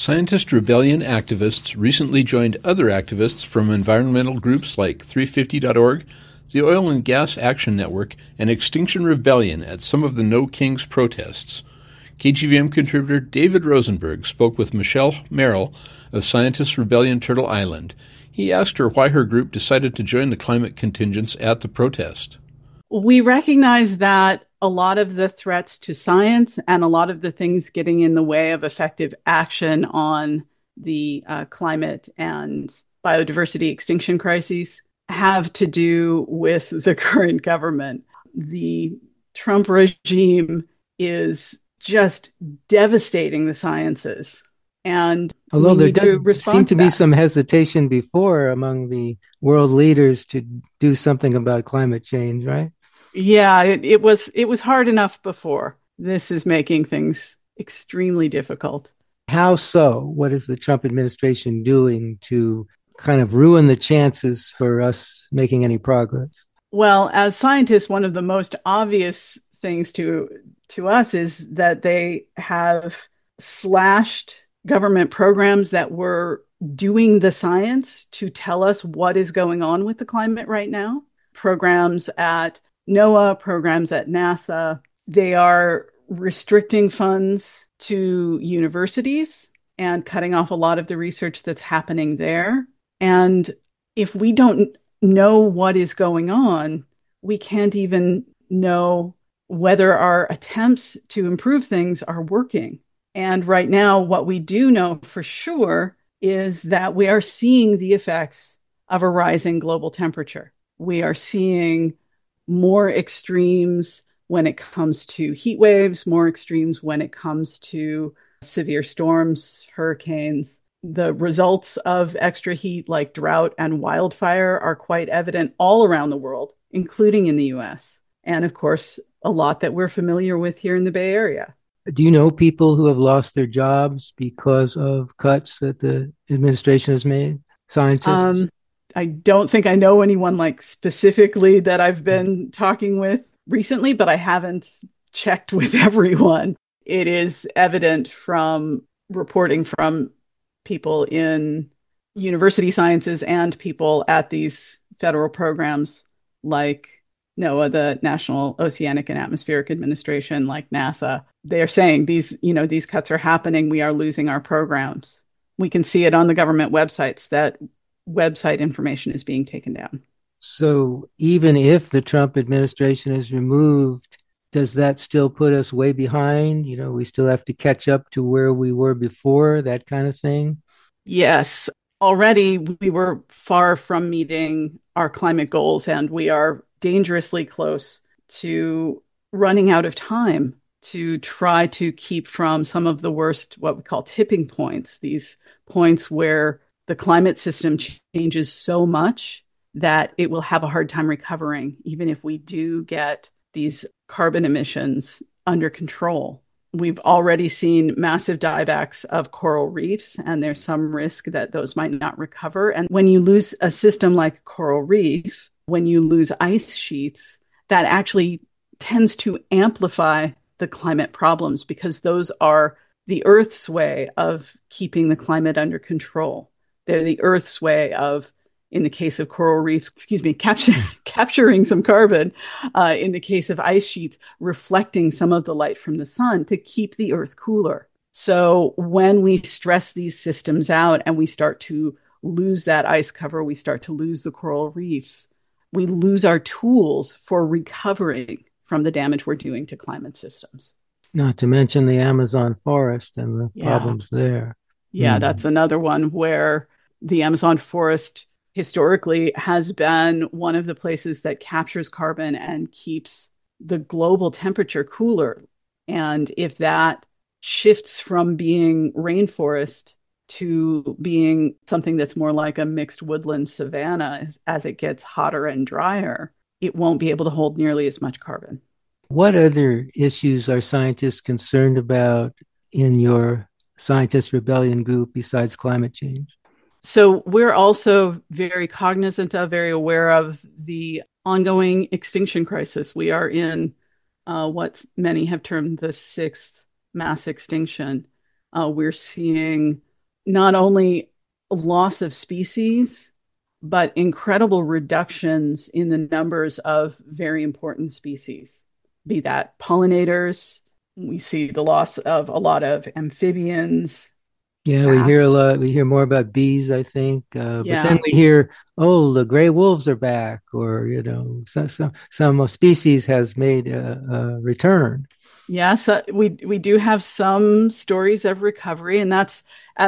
Scientist rebellion activists recently joined other activists from environmental groups like 350.org, the Oil and Gas Action Network, and Extinction Rebellion at some of the No Kings protests. KGVM contributor David Rosenberg spoke with Michelle Merrill of Scientist Rebellion Turtle Island. He asked her why her group decided to join the climate contingents at the protest. We recognize that a lot of the threats to science and a lot of the things getting in the way of effective action on the climate and biodiversity extinction crises have to do with the current government. The Trump regime is just devastating the sciences. And although there does seem to be some hesitation before among the world leaders to do something about climate change, right? Yeah, it was hard enough before. This is making things extremely difficult. How so? What is the Trump administration doing to kind of ruin the chances for us making any progress? Well, as scientists, one of the most obvious things to us is that they have slashed government programs that were doing the science to tell us what is going on with the climate right now. Programs at NOAA, programs at NASA, they are restricting funds to universities and cutting off a lot of the research that's happening there. And if we don't know what is going on, we can't even know whether our attempts to improve things are working. And right now, what we do know for sure is that we are seeing the effects of a rising global temperature. We are seeing more extremes when it comes to heat waves, more extremes when it comes to severe storms, hurricanes. The results of extra heat like drought and wildfire are quite evident all around the world, including in the US. And of course, a lot that we're familiar with here in the Bay Area. Do you know people who have lost their jobs because of cuts that the administration has made? Scientists? I don't think I know anyone like specifically that I've been talking with recently, but I haven't checked with everyone. It is evident from reporting from people in university sciences and people at these federal programs like NOAA, the National Oceanic and Atmospheric Administration, like NASA. They are saying these cuts are happening. We are losing our programs. We can see it on the government websites that website information is being taken down. So even if the Trump administration is removed, does that still put us way behind? We still have to catch up to where we were before, that kind of thing? Yes. Already we were far from meeting our climate goals, and we are dangerously close to running out of time to try to keep from some of the worst, what we call tipping points, these points where the climate system changes so much that it will have a hard time recovering, even if we do get these carbon emissions under control. We've already seen massive diebacks of coral reefs, and there's some risk that those might not recover. And when you lose a system like coral reef, when you lose ice sheets, that actually tends to amplify the climate problems because those are the Earth's way of keeping the climate under control. They're the Earth's way of, in the case of coral reefs, capturing some carbon. In the case of ice sheets, reflecting some of the light from the sun to keep the Earth cooler. So when we stress these systems out and we start to lose that ice cover, we start to lose the coral reefs, we lose our tools for recovering from the damage we're doing to climate systems. Not to mention the Amazon forest and the problems there. Yeah, that's another one where the Amazon forest historically has been one of the places that captures carbon and keeps the global temperature cooler. And if that shifts from being rainforest to being something that's more like a mixed woodland savanna as it gets hotter and drier, it won't be able to hold nearly as much carbon. What other issues are scientists concerned about in your Scientist Rebellion group besides climate change? So we're also very cognizant of, very aware of the ongoing extinction crisis. We are in what many have termed the sixth mass extinction. We're seeing not only loss of species, but incredible reductions in the numbers of very important species, be that pollinators. We see the loss of a lot of amphibians. Yeah, we hear a Bats. lot. We hear more about bees, I think, but then Yeah. we hear, oh, the gray wolves are back, or some species has made a return. Yes, we do have some stories of recovery, and that's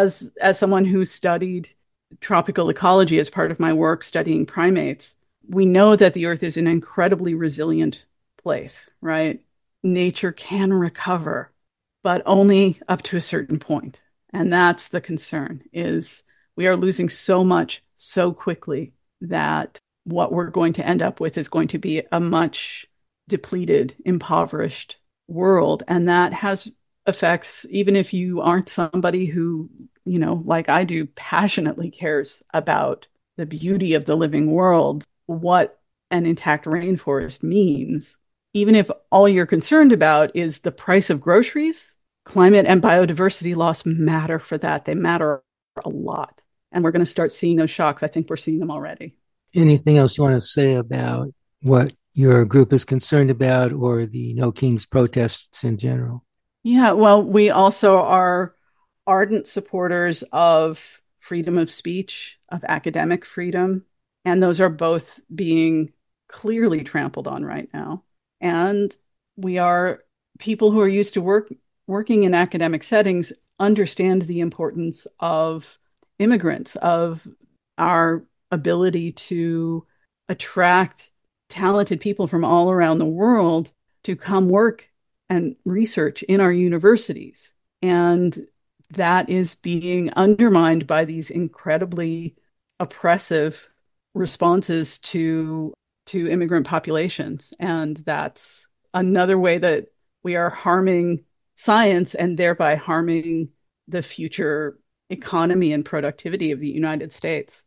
as someone who studied tropical ecology as part of my work studying primates. We know that the Earth is an incredibly resilient place, right? Nature can recover, but only up to a certain point. And that's the concern is we are losing so much so quickly that what we're going to end up with is going to be a much depleted, impoverished world. And that has effects, even if you aren't somebody who, like I do, passionately cares about the beauty of the living world, what an intact rainforest means. Even if all you're concerned about is the price of groceries, climate and biodiversity loss matter for that. They matter a lot. And we're going to start seeing those shocks. I think we're seeing them already. Anything else you want to say about what your group is concerned about or the No Kings protests in general? Yeah, well, we also are ardent supporters of freedom of speech, of academic freedom, and those are both being clearly trampled on right now. And we are people who are used to working in academic settings understand the importance of immigrants, of our ability to attract talented people from all around the world to come work and research in our universities. And that is being undermined by these incredibly oppressive responses to immigrant populations. And that's another way that we are harming science and thereby harming the future economy and productivity of the United States.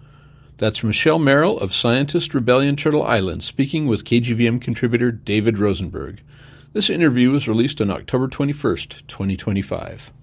That's Michelle Merrill of Scientist Rebellion Turtle Island speaking with KGVM contributor David Rosenberg. This interview was released on October 21st, 2025.